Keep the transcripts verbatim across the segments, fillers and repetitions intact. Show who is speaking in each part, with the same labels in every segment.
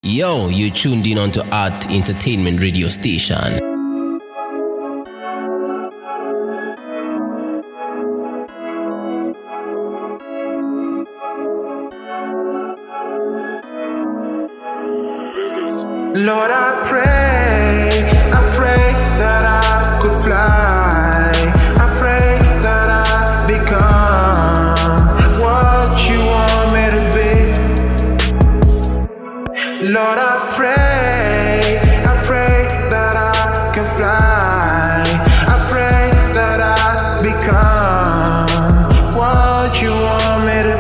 Speaker 1: Yo, you tuned in onto Art Entertainment Radio Station.
Speaker 2: Lord, I pray, I pray that I could fly. I pray that I become what you want me to be. Lord, I pray, I pray that I can fly. I pray that I become what you want me to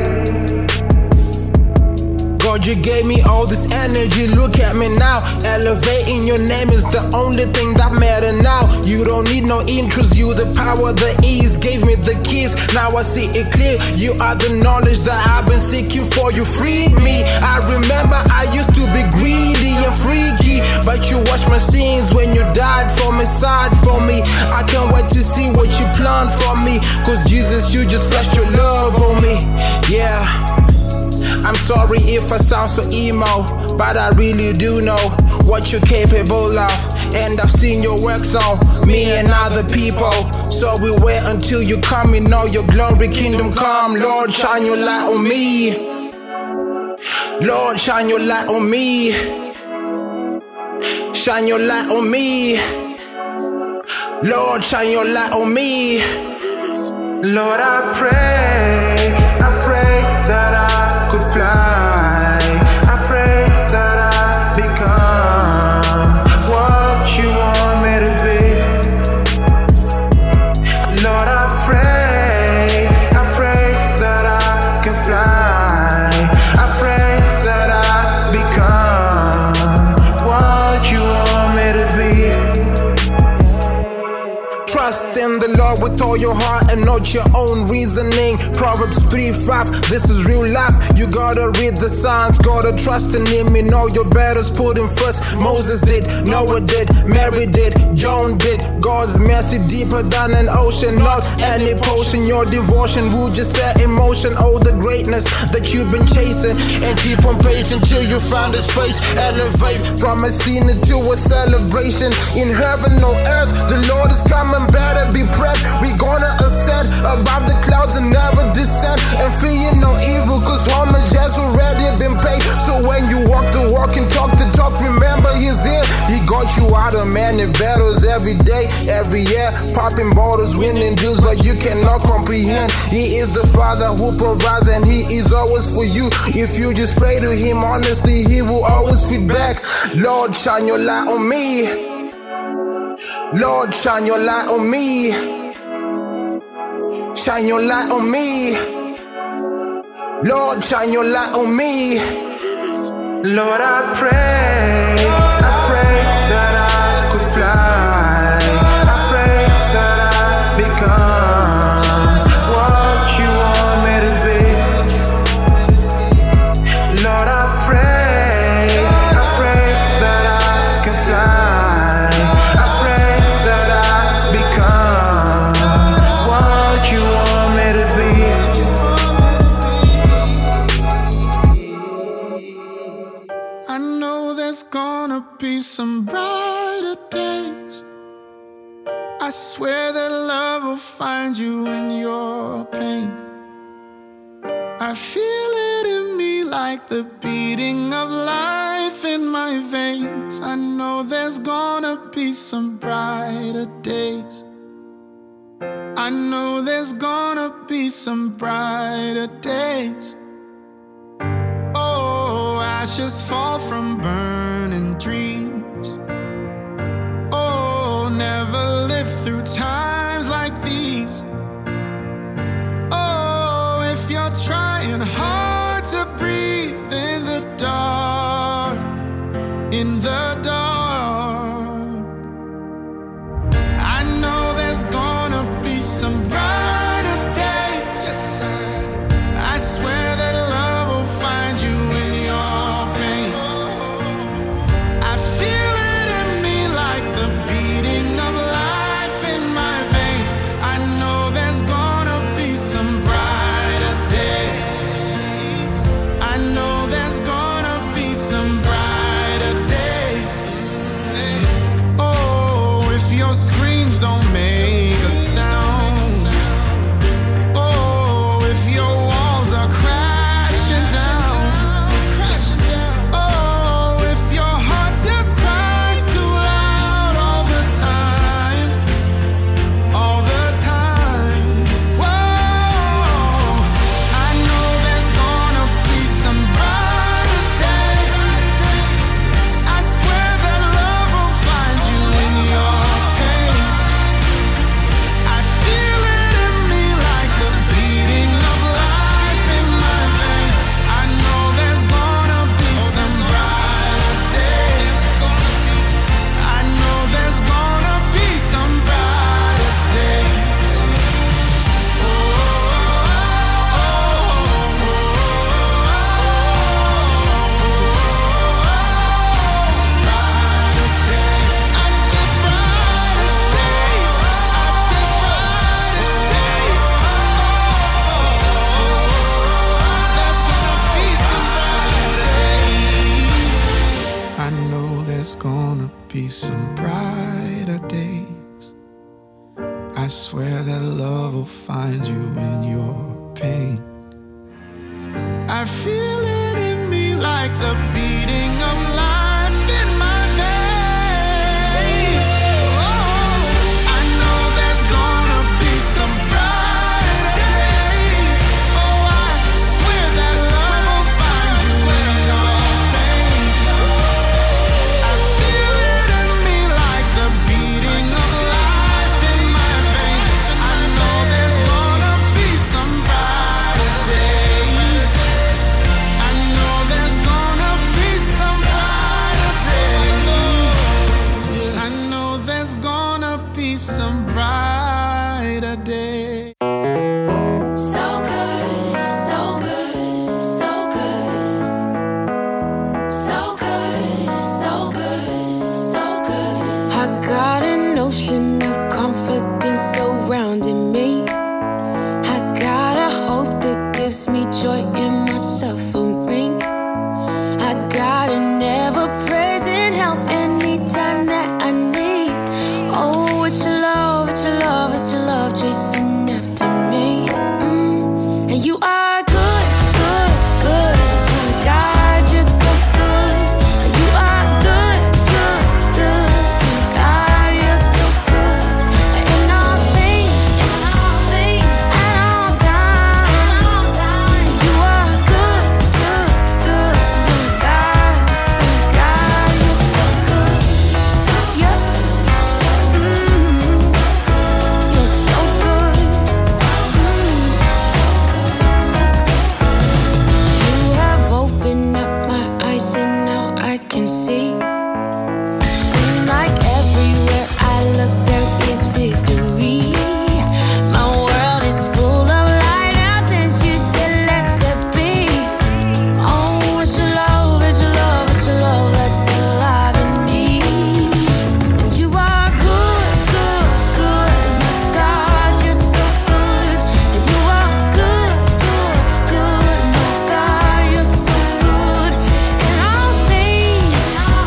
Speaker 2: be. God, you gave me all this energy, look at me now. Elevating your name is the only thing that matter now. You don't need no intros, you the power, the ease. Gave me the keys, now I see it clear. You are the knowledge that I've been seeking for. You freed me. I remember I used to be greedy and freaky, but you washed my sins when you died for me, sighed for me. I can't wait to see what you planned for me, cause Jesus, you just flashed your love on me. Yeah, I'm sorry if I sound so emo, but I really do know what you're capable of, and I've seen your works on me and other people. So we wait until you come in all your glory, kingdom come. Lord, shine your light on me. Lord, shine your light on me. Shine your light on me. Lord, shine your light on me. Lord, I pray, I pray that I could fly. I pray that I become what you want me to be. Lord, I pray, I pray that I can fly. I pray that I become what you want me to be. Trust in the Lord with all your heart and not your own reasoning. Proverbs three five, this is real life. You gotta read the signs, gotta trust in Him in all your battles. Put Him first. Moses did, Noah did, Mary did, John did. God's mercy deeper than an ocean, not any potion. Your devotion will just set in motion all the greatness that you've been chasing, and keep on pacing till you find His face. Elevate from a scene into a celebration. In heaven or earth, the Lord is coming. Better be prepped. We gonna ascend above the clouds and never descend, and fear no evil, cause homage has already been paid. So when you walk the walk and talk the talk, remember He's here. He got you out of many battles every day, every year, popping bottles, winning deals, but you cannot comprehend. He is the Father who provides, and He is always for you. If you just pray to Him honestly, He will always feed back. Lord, shine your light on me. Lord, shine your light on me. Shine your light on me. Lord, shine your light on me. Lord, I pray, I pray that I could fly. I pray that I become what you want me to be. Lord, I pray, I pray that I can fly. I pray that I become what you want me to be.
Speaker 3: I know there's gonna be some brighter days. I swear that love will find you in your pain. I feel it in me like the beating of life in my veins. I know there's gonna be some brighter days. I know there's gonna be some brighter days. Oh, ashes fall from burning dreams. Oh, never lived through times like these. Oh, if you're trying hard to breathe in the dark, in the dark, I know there's gonna be some brighter days. Yes, I, I swear that love will find you in your pain. I feel it in me like the beating of life in my veins. I know there's gonna be some brighter days. I know there's gonna be some brighter be some brighter days. I swear that love will find you in your pain. I feel it in me like the beating of life in my veins. Oh, I know there's gonna be some brighter days. Oh, I swear that love will find you in your pain. I feel it in me like the beating of life in my veins. I know there's gonna be some brighter days. I know there's gonna be some brighter days. I know there's gonna be some brighter days.
Speaker 4: So good, so good, so good. So good, so good, so good. I got an ocean of confidence surrounding me. I got a hope that gives me joy in my suffering. I got an ever-present help anytime that I need. Oh, it's your love, it's your love, it's your love chasing after me. Mm. And you are good, good, good. God, you're so good. You are good, good, good. God, you're so good. In all things, in all things, at all times, you are good, good, good. God, God, you're so good. So yeah. Mm. You're so good. You have opened up my eyes and now I can see. Seem like everywhere I look there is victory. My world is full of light now since you said let there be. Oh, it's your love, it's your love, it's your love that's alive in me. And you are good, good, good. God, you're so good. And you are good, good, good. God, you're so good. In all things, in all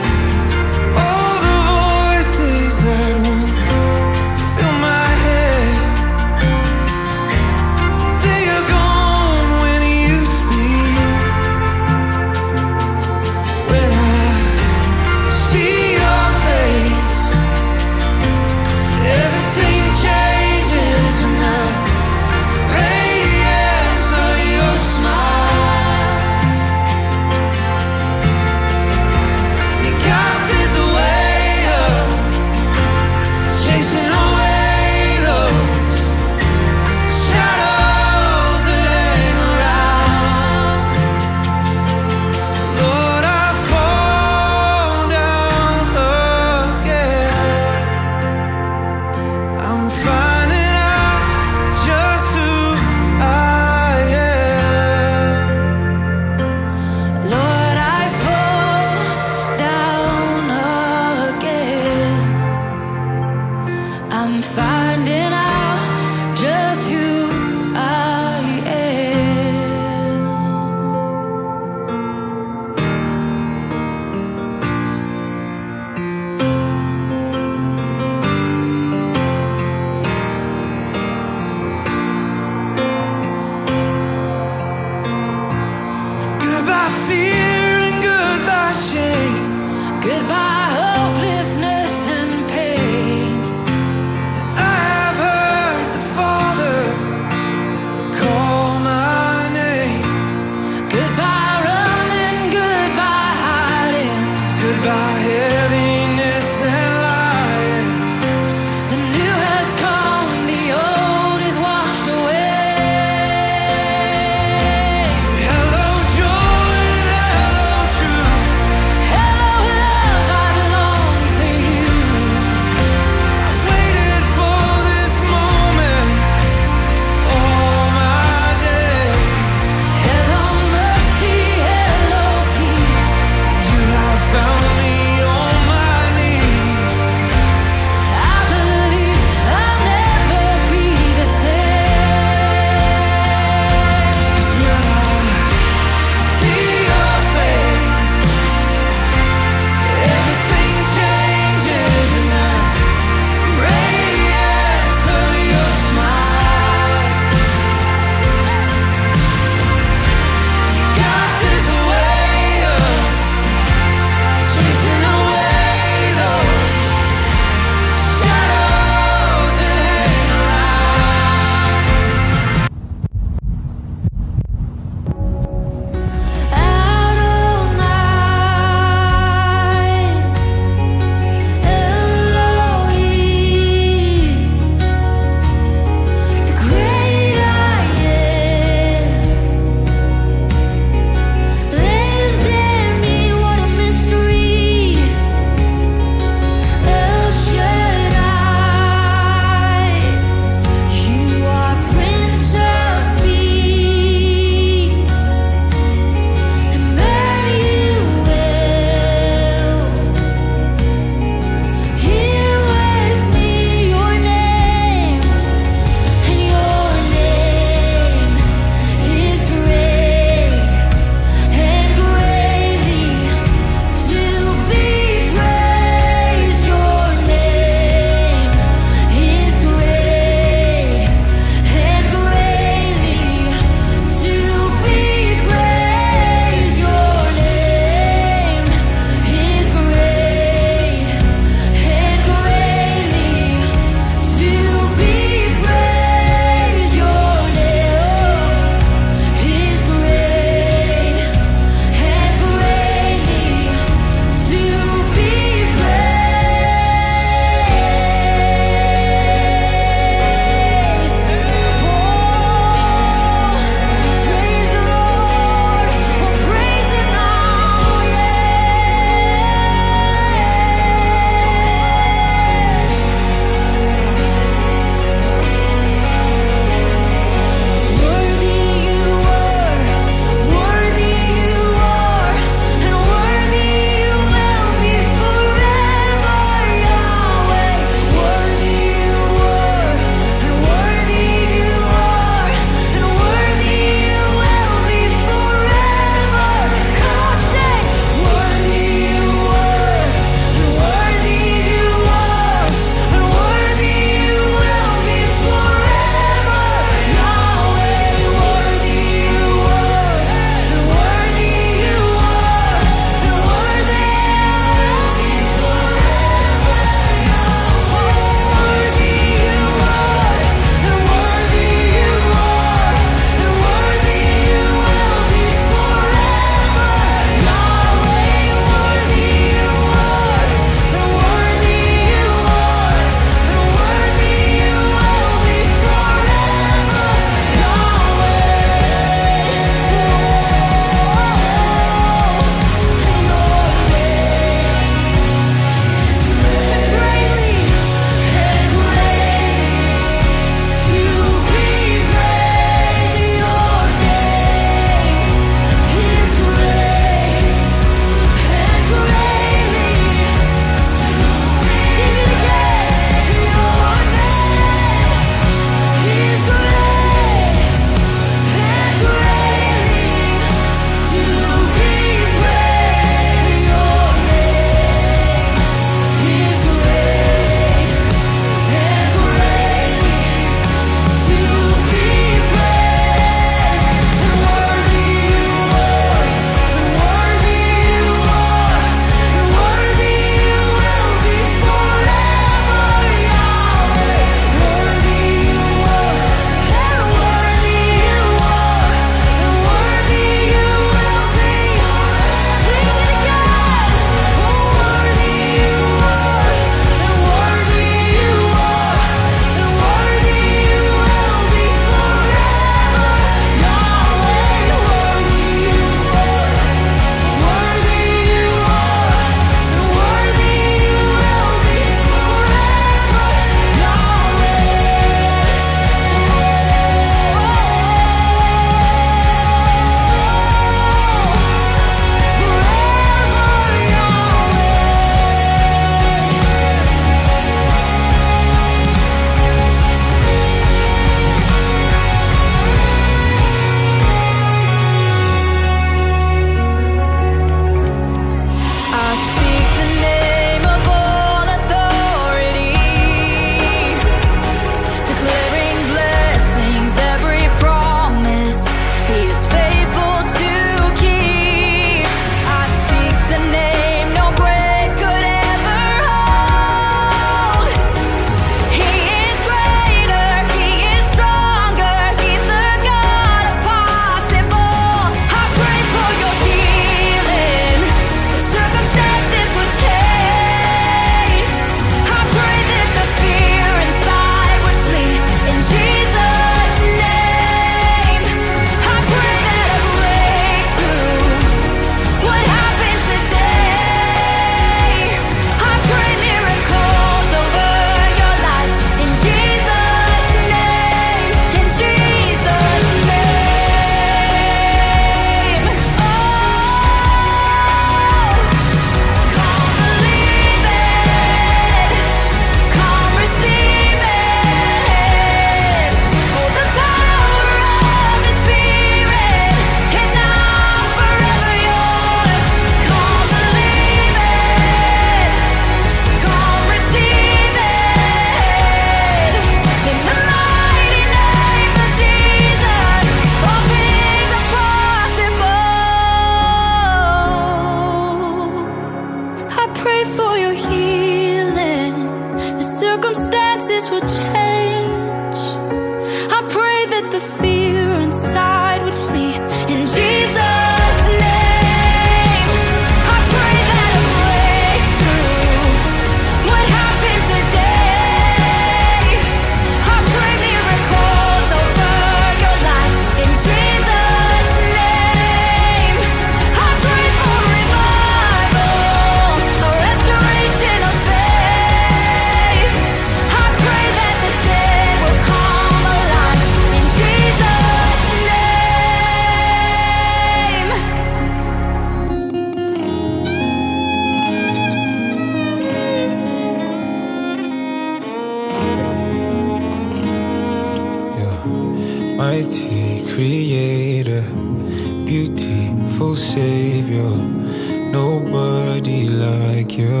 Speaker 5: creator, beautiful savior, nobody like you.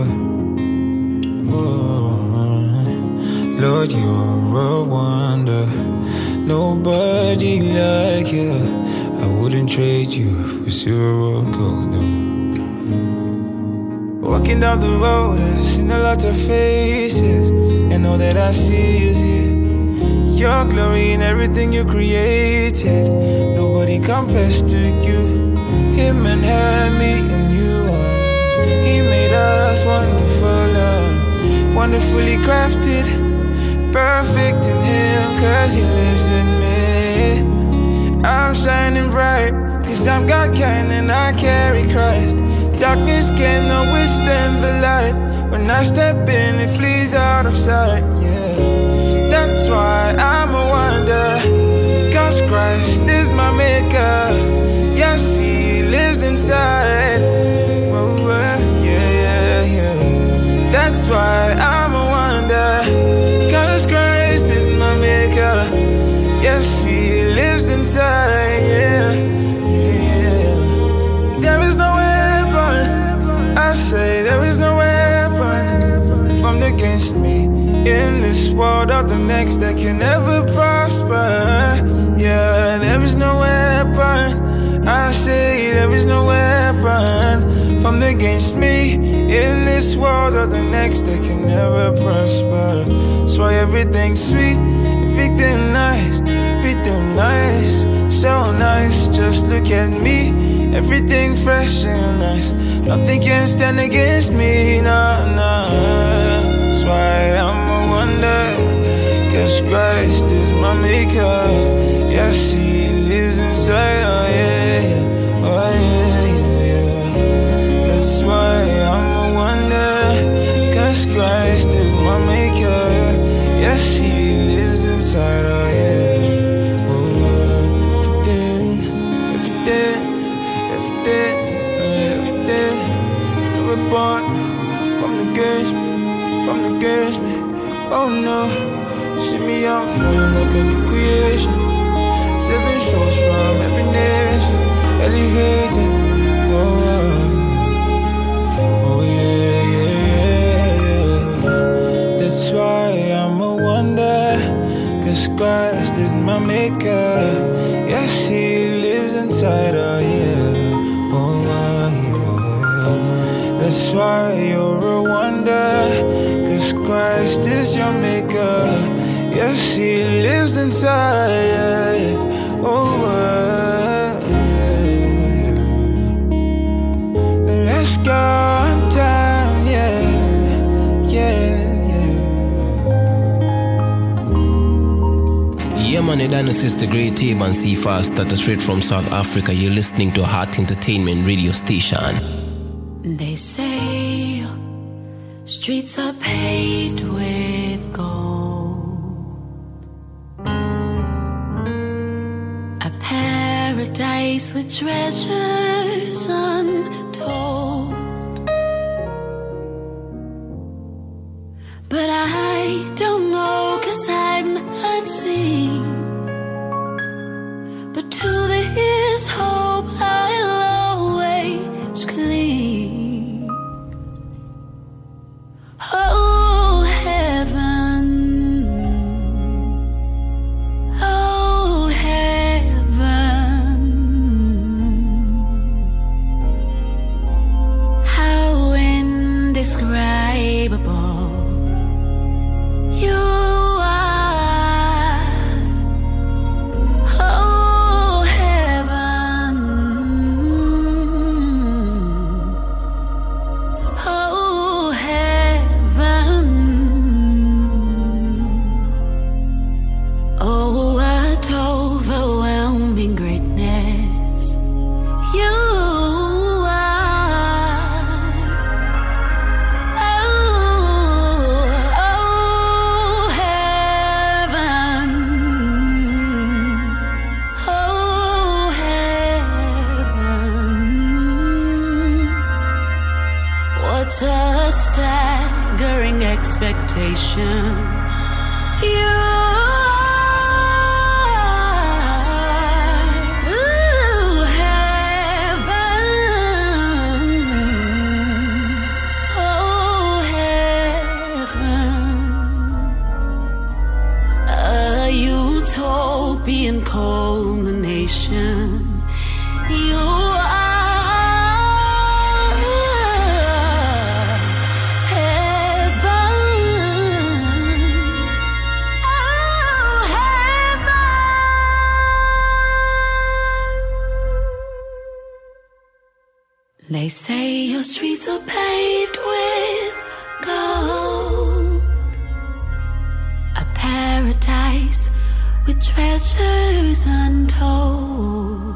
Speaker 5: Oh, Lord, you're a wonder, nobody like you. I wouldn't trade you for silver or gold, no. Walking down the road, I've seen a lot of faces, and all that I see is you. Your glory in everything you created, nobody compares to you. Him and her, me and you are. He made us wonderful, uh, wonderfully crafted, perfect in Him, cause He lives in me. I'm shining bright, cause I'm God kind and I carry Christ. Darkness cannot withstand the light. When I step in, it flees out of sight, yeah. That's why I'm a wonder, cause Christ is my maker. Yes, He lives inside. Oh, yeah, yeah, yeah. That's why I'm a wonder, cause Christ is my maker. Yes, He lives inside, yeah, yeah. There is no weapon, I say there is no weapon formed against me in this world or the next that can never prosper. Yeah, there is no weapon, I say there is no weapon formed against me in this world or the next that can never prosper. That's why everything's sweet, everything nice, everything nice, so nice. Just look at me, everything fresh and nice. Nothing can stand against me, nah, nah. That's why I'm a wonder, cause Christ is my maker. Yes, He lives inside, oh yeah, oh yeah, yeah, yeah. That's why I'm a wonder, cause Christ is my maker. Yes, He lives inside, oh yeah, oh, everything, everything, everything, everything. We're born from the gates, from the gates, me. Oh no, see me out, rolling like a new creation. Seven souls from every nation, elevated. Oh, oh yeah, yeah, yeah. That's why I'm a wonder, cause Christ is my maker. Yes, He lives inside, oh yeah, oh yeah. That's why you're a wonder, cause Christ is your maker. Yes, He lives inside, oh yeah. Let's go on time, yeah, yeah, yeah.
Speaker 1: Yeah man, you done sister Great Tape and C Fast, that is straight from South Africa. You're listening to Heart Entertainment Radio Station.
Speaker 4: They say streets are paved with gold, a paradise with treasures untold. But I don't know, cause I've not seen. But to this hope I'll always cling. Oh heaven, oh heaven, how indescribable you are. Oh heaven, oh heaven, oh what overwhelming greatness you what a staggering expectation you are. They say your streets are paved with gold, a paradise with treasures untold.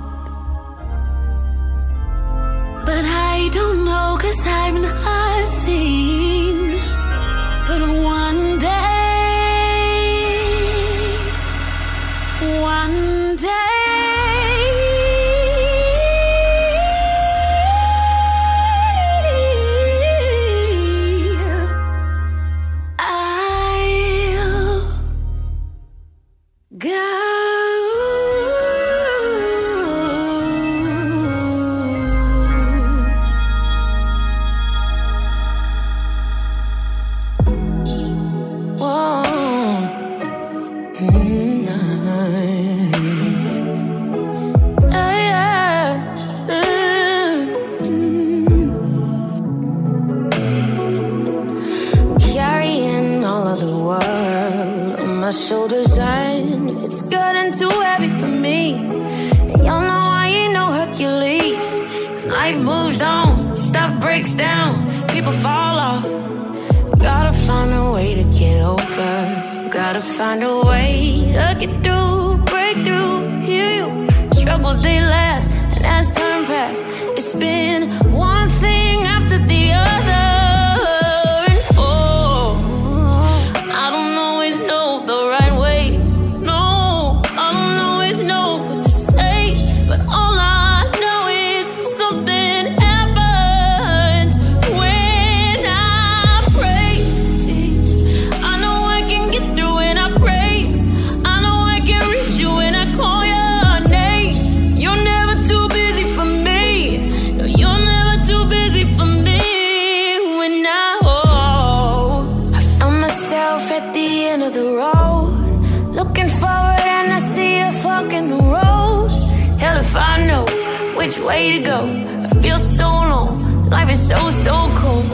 Speaker 4: But I don't know, 'cause I've not seen. But one day, one day I'll go.
Speaker 6: Shoulders and it's getting too heavy for me. And y'all know I ain't no Hercules. Life moves on, stuff breaks down, people fall off. Gotta find a way to get over. Gotta find a way to get through, break through, heal you. Struggles they last, and as time pass, it's been one thing after the other. If I know which way to go, I feel so alone. Life is so, so cold.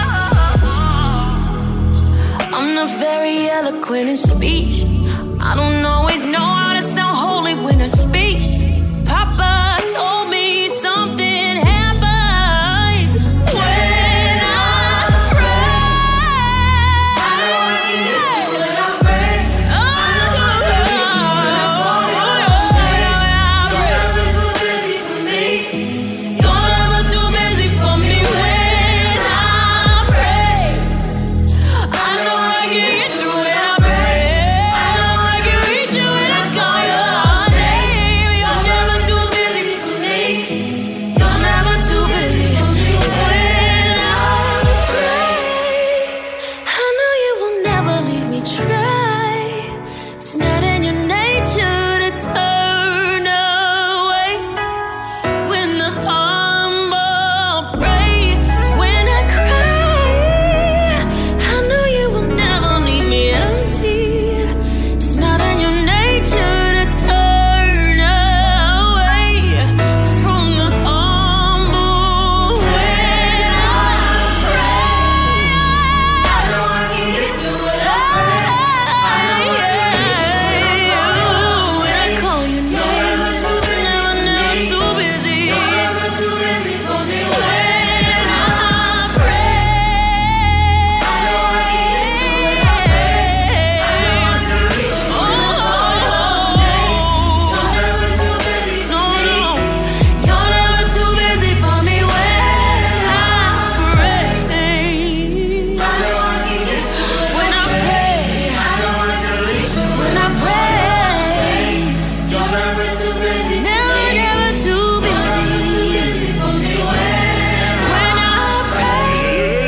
Speaker 6: I'm not very eloquent in speech. I don't always know how to sound holy when I speak. Papa told me something happened when I pray. I know I can get through when I pray. I know I can reach you when I call your name. You're never too busy for me. You're never too busy for me when I pray. I know I can get through when I pray. I know I can reach you when I call your name. You're never too busy for me. You're never too busy for me when I pray. I know you will never leave me dry. It's not in your nature to turn away. When the humble pray, when I cry, I know you will never leave me empty. It's not in your nature to turn away from the humble. When I pray, I know I can get through it. I know I can reach you when I call your name. You're never too busy, never too busy. You're never too busy for me when I pray. I know I can get through it. I know I can reach you when I call your name. You're never too busy for me. You're never too busy for me when I pray. I know I can get through it. When I pray, I know I can reach you when I pray. You're never too busy. Never, never too busy. You're never too busy for me when I pray.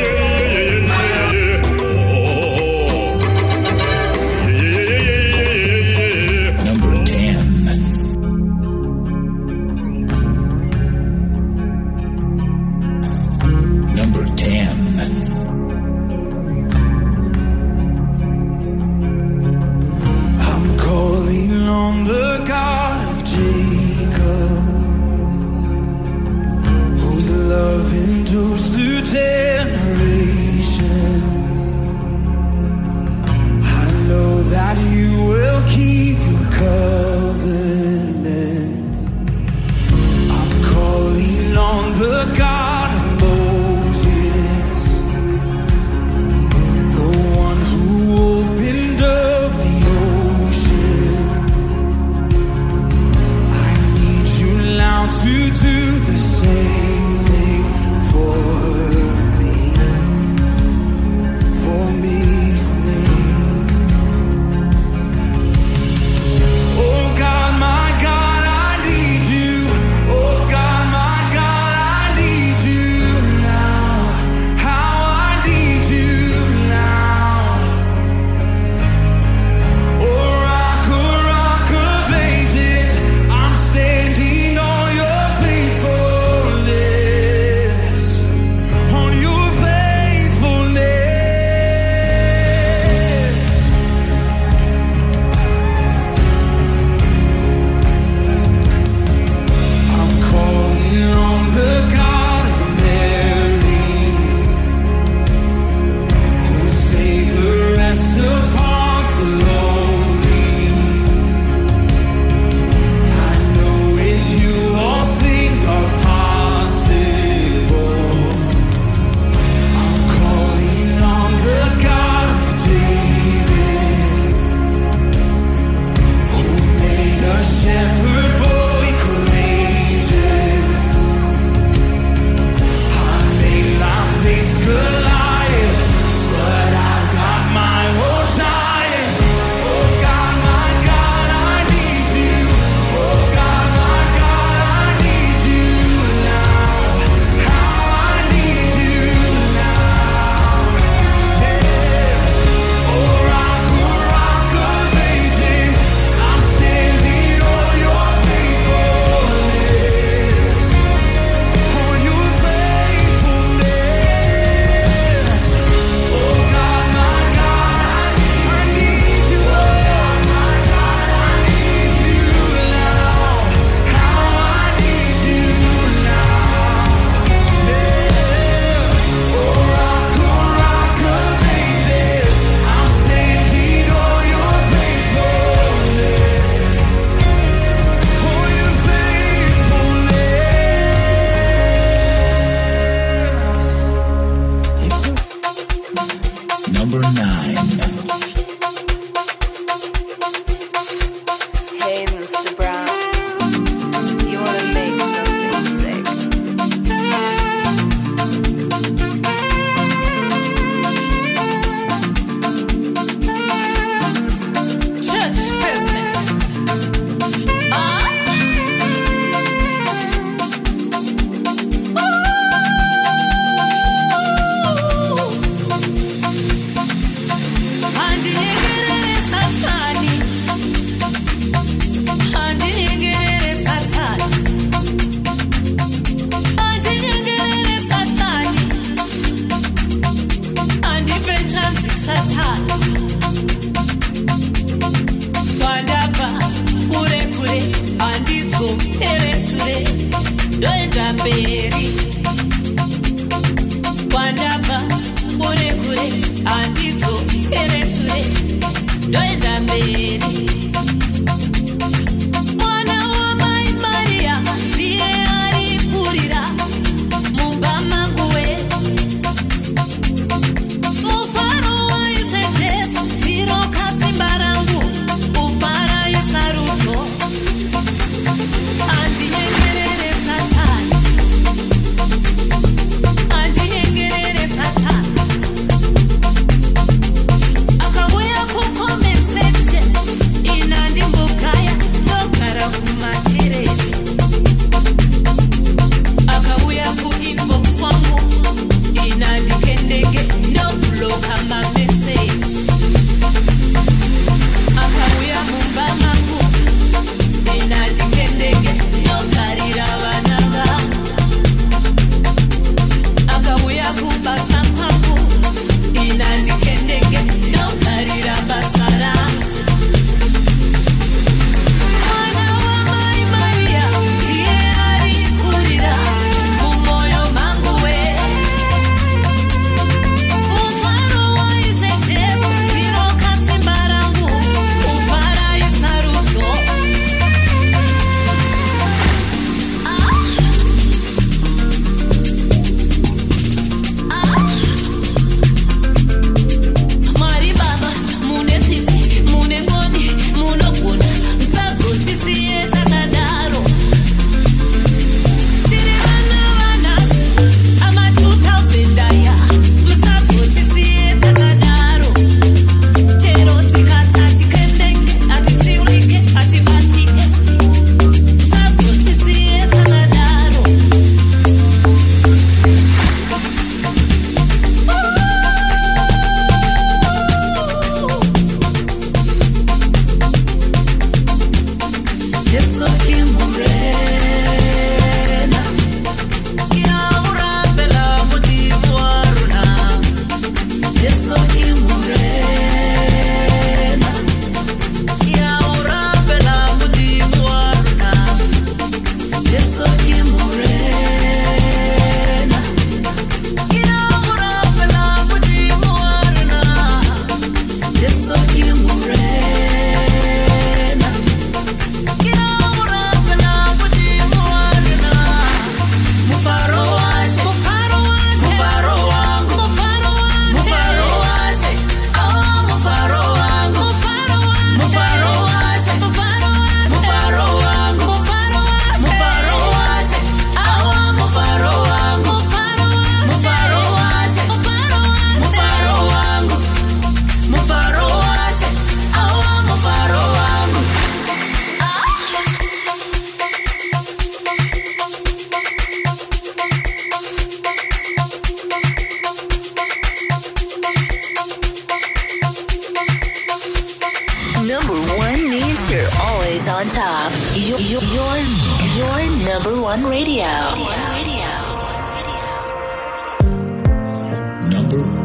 Speaker 7: Number ten. Number ten.
Speaker 5: I'm calling on the God of Jacob, whose love endures through generations. I know that you will keep your covenant. I'm calling on the God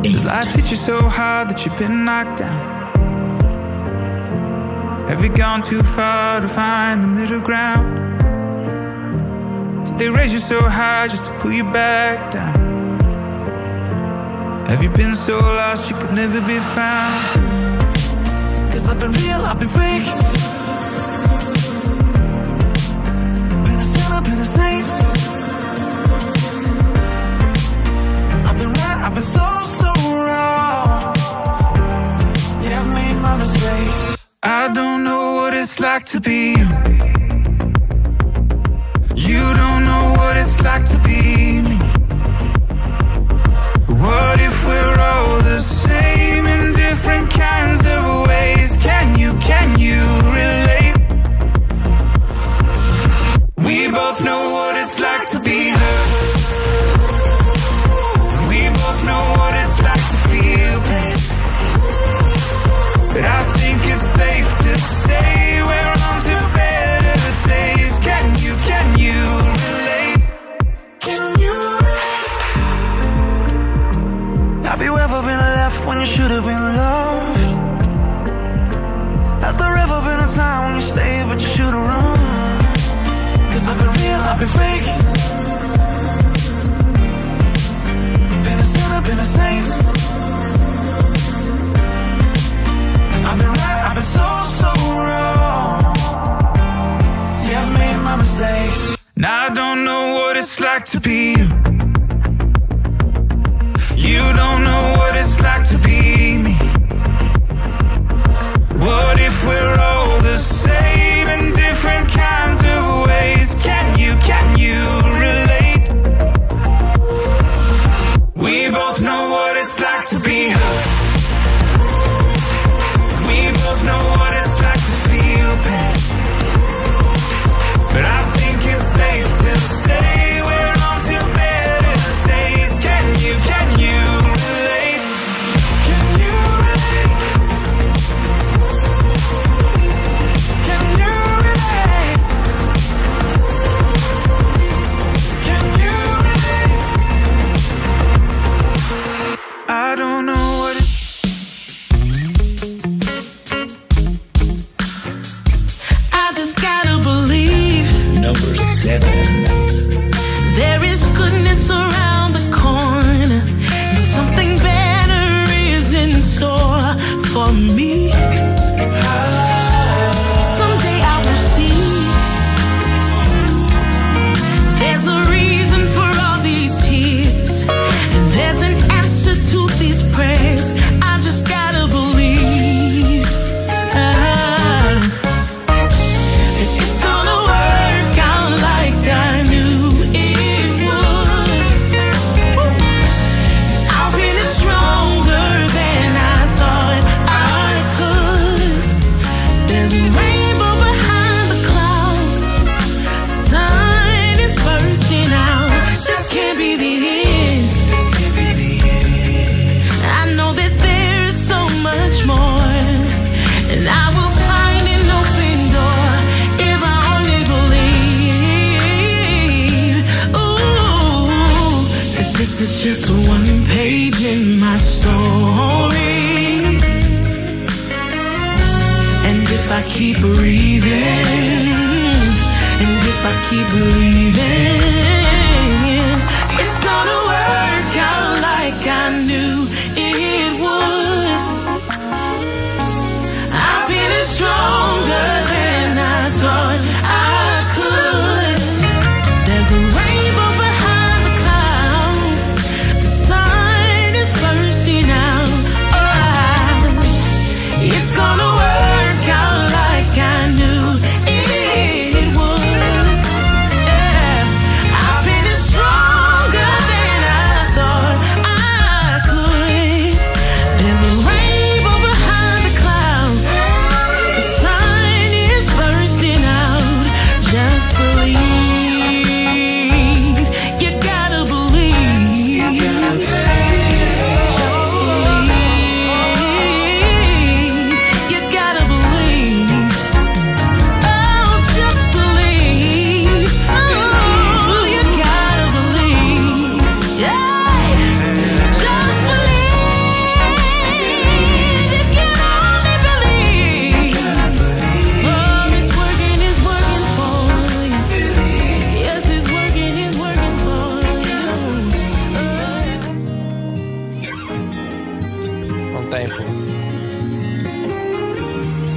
Speaker 5: Does life hit you so hard that you've been knocked down? Have you gone too far to find the middle ground? Did they raise you so high just to pull you back down? Have you been so lost you could never be found?
Speaker 8: Cause I've been real, I've been fake. Been a sinner, been a saint. I've been right, I've been so, so wrong. Yeah, I've made my mistakes.
Speaker 5: I don't know what it's like to be you. You don't know what it's like to be me. What if we're all the same in different kinds of ways? Can you, can you relate? We both know what it's like to be hurt. We both know what it's like to feel pain. But I think it's safe to say we're on to better days. Can you, can you relate?
Speaker 8: Can you relate? Have you ever been left when you should have been loved? Has there ever been a time when you stayed but you should have run? Cause I've been real, I've been fake. Been a sinner, been a saint. I've been right, I've been so, so wrong. Yeah, I've made my mistakes.
Speaker 5: Now I don't know what it's like to be you. You don't know what it's like to be me. What if we're all the same in different kinds of ways? Can you, can you relate? We both know what it's like to be hurt. We both know what it's like to feel pain. But I think it's safe to say we're on to better days. Can you, can you relate?
Speaker 8: Can you relate? Can you relate? Can you relate?
Speaker 5: I don't know what it's
Speaker 6: I just gotta believe
Speaker 7: Number seven.
Speaker 6: there is goodness around the corner, and something better is in store for me. Someday I will see there's a reason for all these tears, and there's an answer to these prayers. I just gotta believe. Ah. It's gonna work out like I knew it would. I'll feel stronger than I thought I could. There's a rainbow behind the clouds. The sun is bursting out. This can't be the end.
Speaker 8: This can't be the end.
Speaker 6: I know that there is so much more, and I will find an open door if I only believe. Ooh, that this is just one page in my story, and if I keep breathing, and if I keep believing, it's gonna work out like I knew it would. I'm feeling stronger than I thought I could. There's a rainbow behind the clouds. The sun is bursting out. Oh, it's gonna work out like I knew it would. Yeah.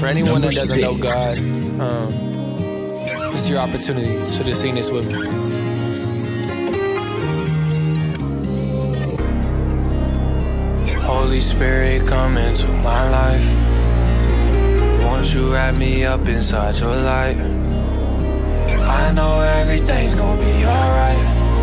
Speaker 9: anyone
Speaker 7: Number
Speaker 9: that doesn't know
Speaker 7: six.
Speaker 9: God, um, it's your opportunity. So just sing this with me. Holy Spirit, come into my life. Won't you wrap me up inside your light? I know everything's gonna be alright.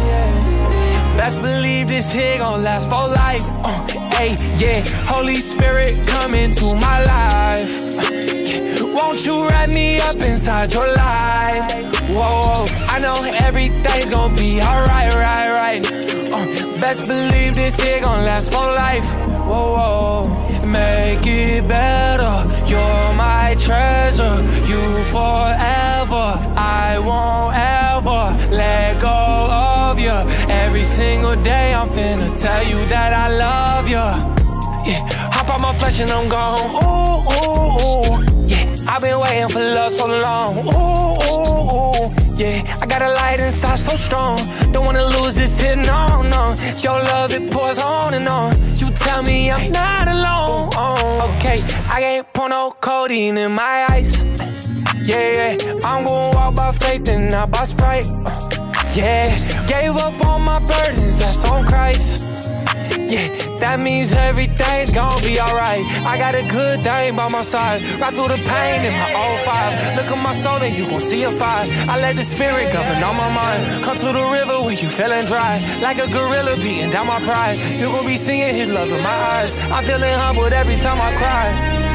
Speaker 9: Best believe this here gon' last for life. Uh, hey, yeah. Holy Spirit, come into my life. Uh, yeah. Won't you wrap me up inside your light? Whoa, I know everything's gonna be alright, right, right. Uh, best believe this here gon' last for life. Whoa, whoa, make it better. You're my treasure, you forever. I won't ever let go of you. Every single day I'm finna tell you that I love you. Yeah, hop out my flesh and I'm gone. Ooh, ooh, ooh. Yeah, I've been waiting for love so long. Ooh, ooh, ooh. Yeah, I got a light inside so strong. Don't wanna lose this here, no, no. Your love, it pours on and on. You tell me I'm not alone. Oh, okay, I can't pour no codeine in my eyes. Yeah, yeah, I'm gonna walk by faith and not by Sprite. Yeah, gave up all my burdens, that's on Christ. Yeah, that means everything's gonna be alright. I got a good thing by my side. Right through the pain in my oh five. Look at my soul and you gon' see a fire. I let the spirit govern on my mind. Come to the river when you feeling dry. Like a gorilla beating down my pride. You gon' be seeing his love in my eyes. I'm feeling humbled every time I cry.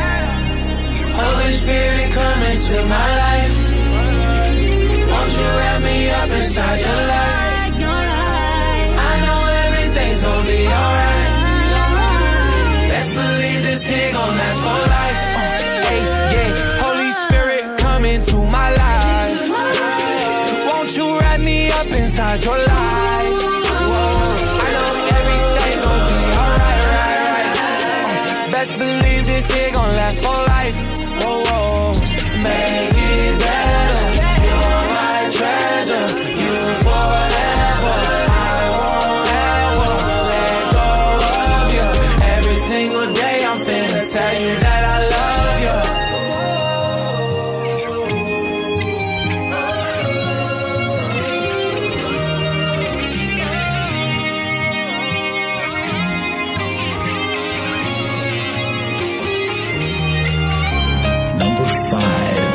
Speaker 9: Holy Spirit, come into my life. Won't you wrap me up inside your light? I know everything's gonna be alright. Best believe this here gon' last for life. Uh, hey, yeah, Holy Spirit, come into my life. Won't you wrap me up inside your light? Whoa, I know everything's gonna be alright, right, right. Uh, best believe this here gon' last for life. Whoa, whoa, make it better. You're my treasure, you forever. I won't ever let go of you. Every single day I'm finna tell you that I love you.
Speaker 7: Number five.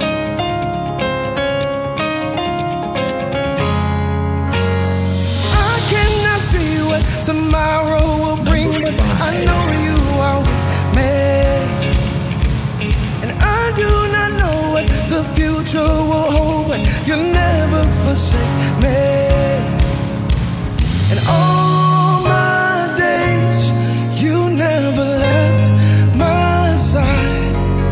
Speaker 8: I cannot see what tomorrow will bring,
Speaker 7: Number
Speaker 8: but
Speaker 7: five.
Speaker 8: I know you are with me. And I do not know what the future will hold, but you'll never forsake me. And all my days, you never left my side.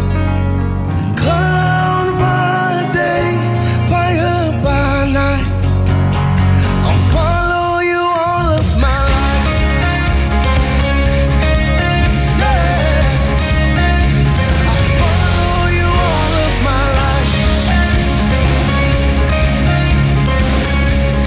Speaker 8: Cloud by day, fire by night. I'll follow you all of my life. Yeah, I'll follow you all of my life.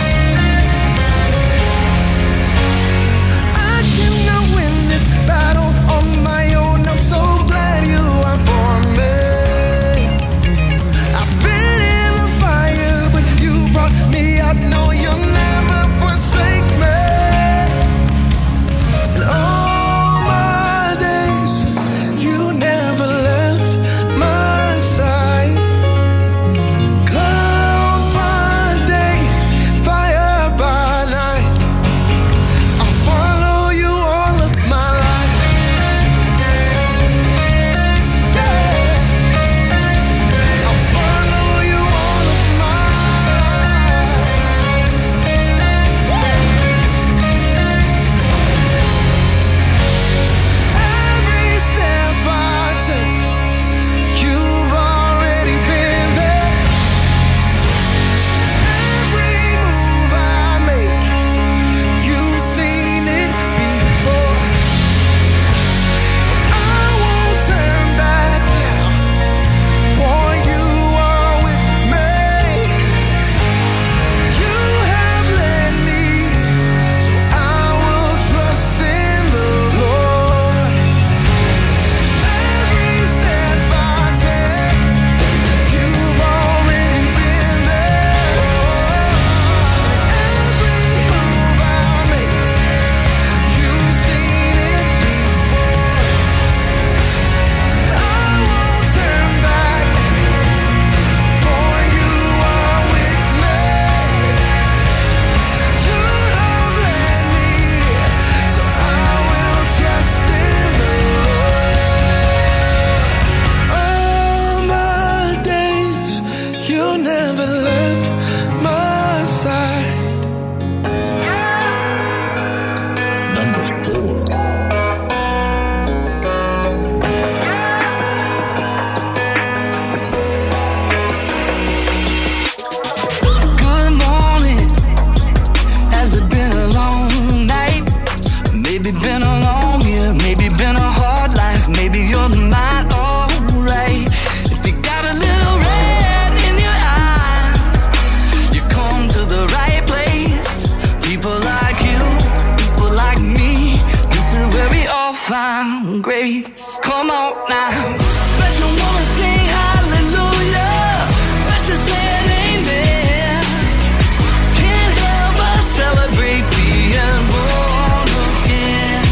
Speaker 10: find grace. Come on now. Bet you wanna sing hallelujah. Bet you said amen. Can't help but celebrate being born again.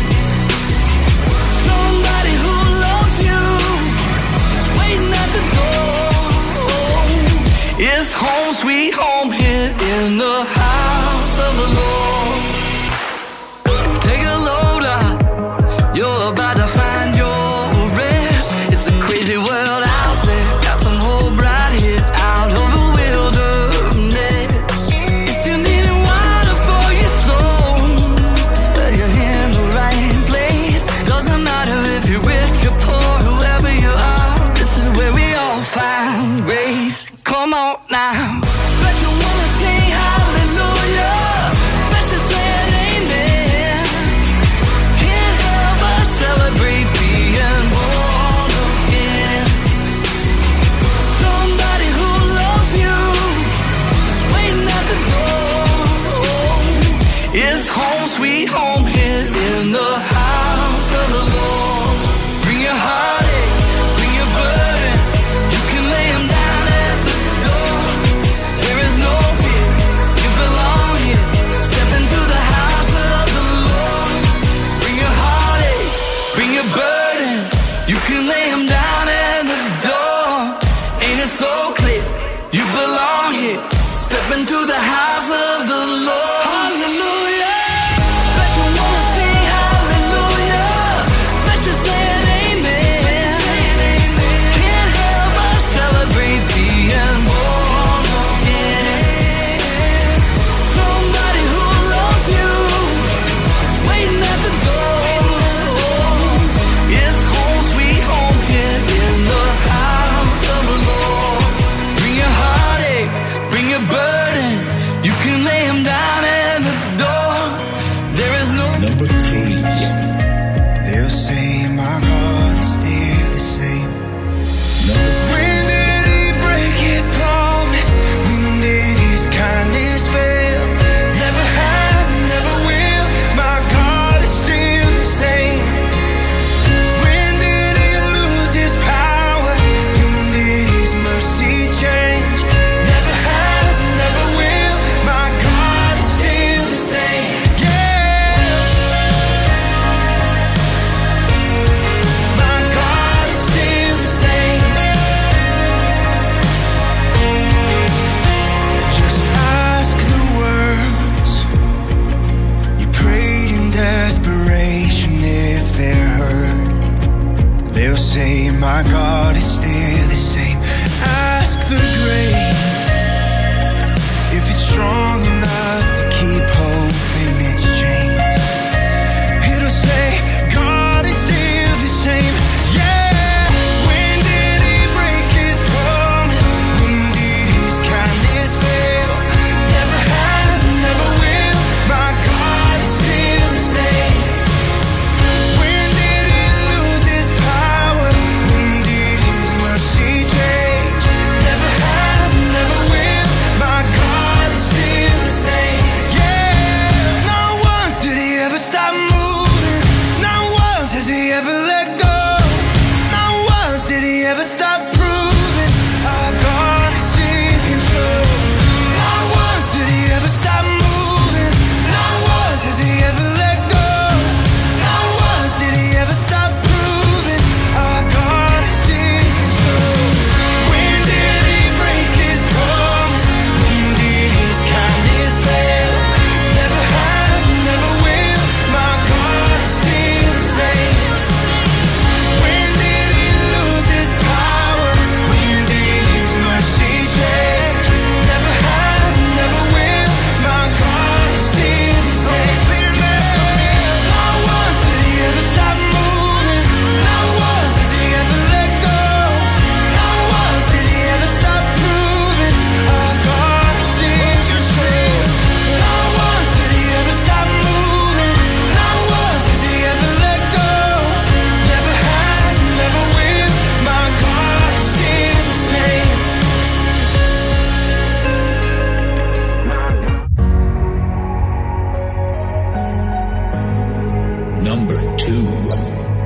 Speaker 10: Somebody who loves you is waiting at the door. It's home sweet home here in the house of the Lord. Take a load out. You're about to find your rest. It's a crazy world out there. Got some hope right here out of the wilderness. If you need water for your soul, well, you're in the right place. Doesn't matter if you're rich or poor, whoever you are, this is where we all find grace. Come on now. Bet you wanna sing hallelujah. Bet you said amen. Can't help but celebrate being born again. Somebody who loves you is waiting at the door. It's home sweet home here in the house of the Lord. Bring your heartache, bring your burden. You can lay them down at the door. There is no fear, you belong here. Step into the house of the Lord. Bring your heartache, bring your burden. You can lay them down at the door. Ain't it so clear? You belong here. Step into the house of the Lord. Hallelujah. Bet you wanna sing hallelujah. Bet you said amen. Can't help but celebrate being born again. Somebody who loves you is waiting at the door. It's home sweet home here in the house of the Lord. Bring your heartache, bring your burden. You can lay them down at the door. There is no
Speaker 7: Number three.
Speaker 8: They'll say my God is still the same.
Speaker 7: Number
Speaker 8: When did he break his promise? When did his kindness fail? Never has, never will. My God is still the same. When did he lose his power? When did his mercy change? Never has, never will. My God is still the same. Yeah. My God is still the same. Just ask the words you prayed in desperation if they're heard. They'll say my God is still the same. Ask the grave if it's strong enough to keep hope in its chains. It'll say God is still the same. Yeah. When did he break his promise? When did his kindness fail? Never has, never will. My God is still the same. When did he lose his power? When did his mercy change? Never has, never will. My God is still the same. Yeah. Not once did he ever stop moving. Not once has he ever let go. Not once did he ever stop proving our God is in control. Not once did he ever stop moving. Not once has he ever let go. Not once did he ever stop proving our God is in control. When did he break his promise? When did his kindness fail? Never has, never will. My God is still the same. When did he lose his power? When did his mercy change? Never has, never will. My God is still the same. Not once did he ever stop moving. Not once has he ever let go. Not once did he ever stop proving our God is in control. Not once did he ever stop moving. Not once has he ever let go. Never has, never will. My God is still the same.
Speaker 7: Number two.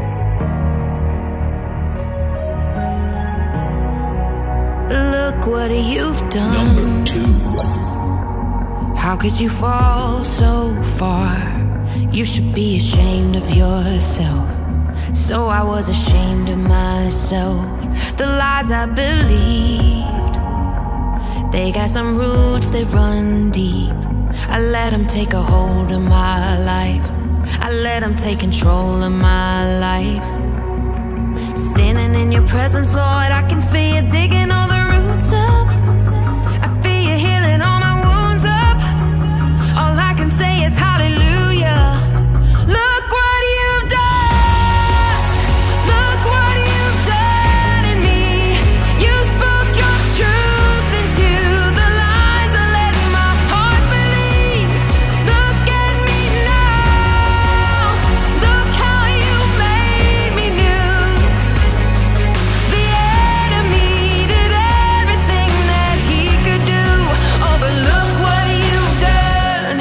Speaker 6: How could you fall so far? You should be ashamed of yourself. So I was ashamed of myself. The lies I believed, they got some roots that run deep. I let them take a hold of my life. I let them take control of my life. Standing in your presence, Lord, I can feel you digging all the roots up. I feel you healing all my wounds up. All I can say is hallelujah. Look what you've done. Look what you've done in me. You spoke your truth into the lies I let my heart believe. Look at me now. Look how you made me new. The enemy did everything that he could do. Oh, but look what you've done.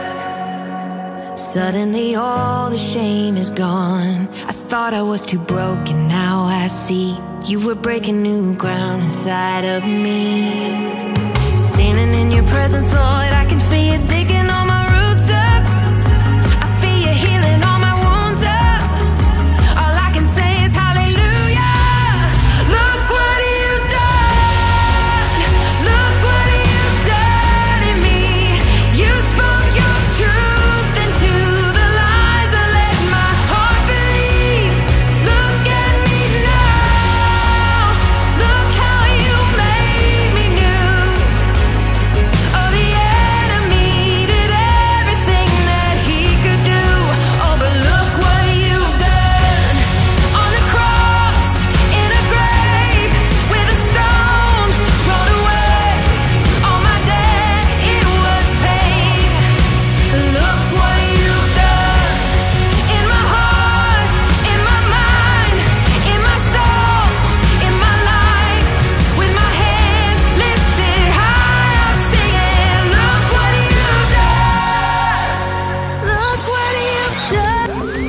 Speaker 6: Suddenly all the shame is gone. I thought I was too broken, now I see you were breaking new ground inside of me. Standing in your presence, Lord, I can feel you digging all my roots up. I feel you healing all my wounds up. All I can say is hallelujah. Look what you've done. Look what you've done in me. You spoke your truth into the lies I let my heart believe. Look at me now. Look how you made me new. Oh, the enemy did everything that he could do. Oh, but look what you've done. On the cross, in a grave, with a stone rolled away. All my debt, it was paid. Look what you've done. In my heart, in my mind, in my soul, in my life. With my hands lifted high, I'm singing. Look what you've done. Look what you've done.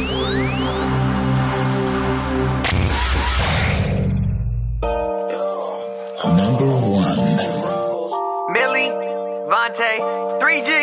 Speaker 7: Number one.
Speaker 11: Millie, Vontae, three G.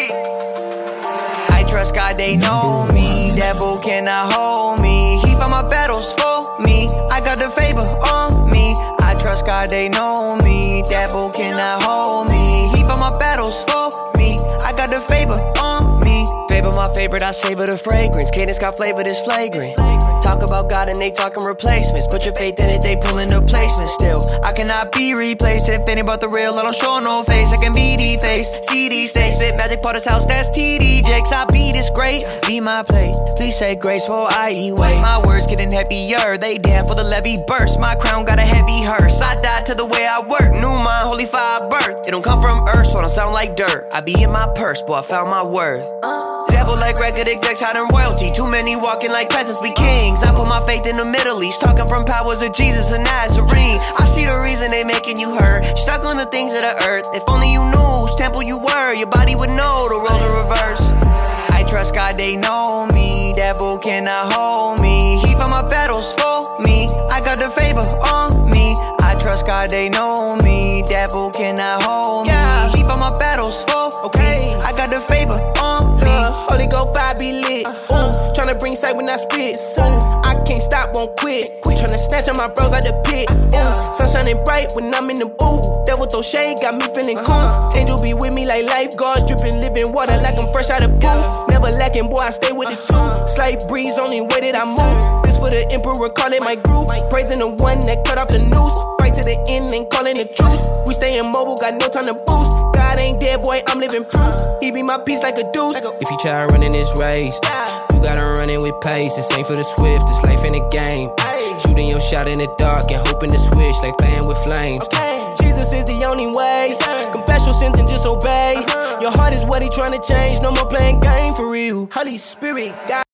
Speaker 11: I trust God, they know me. Devil cannot hold me. He fought my battles for me. I got the favor on me. I trust God, they know me. Devil cannot hold me. He fought my battles for me. I got the favor on me. Favor my favorite, I savor the fragrance. Cadence got flavor that's flagrant. Talk about God and they talking replacements. Put your faith in it, they pulling the placement. Still, I cannot be replaced. If ain't about the real, I don't show no face. I can be defaced, C D stakes, spit magic part of house, that's T D Jakes. I be this great, be my plate. Please say grace for I eat weight. My words getting heavier, they damn for the levee burst. My crown got a heavy hearse. I died to the way I work. New mind, holy fire birth. It don't come from earth, so I don't sound like dirt. I be in my purse, boy, I found my worth. Devil like record execs hiding royalty. Too many walking like peasants be kings. I put my faith in the Middle East, talking from powers of Jesus and Nazarene. I see the reason they making you hurt. Stuck on the things of the earth. If only you knew whose temple you were, your body would know the roles are reversed. I trust God, they know me. Devil cannot hold me. He fought my battles for me. I got the favor on me. I trust God, they know me. Devil cannot hold me. He fought my battles for me. I got the favor on me.
Speaker 12: Holy Ghost fire be lit. Ooh, tryna bring sight when I spit. Ooh, I can't stop, won't quit. Tryna snatch on my bros out the pit. Ooh, sun shining bright when I'm in the booth. Devil throw shade, got me feeling cool. Angel be with me like lifeguards, dripping living water like I'm fresh out of pool. Never lacking, boy, I stay with it too. Slight breeze, only way that I move. This for the emperor, call it my groove. Praising the one that cut off the noose. Right to the end and calling the truth. We stay immobile, got no time to boost. God ain't dead, boy, I'm living proof. He be my peace like a deuce.
Speaker 13: If you try running this race, you gotta run it with pace. This ain't for the swift, this life in a game. Shooting your shot in the dark and hoping to switch like playing with flames.
Speaker 12: Okay, Jesus is the only way. Confess your sins and just obey. Your heart is what he trying to change. No more playing game for real. Holy Spirit, God.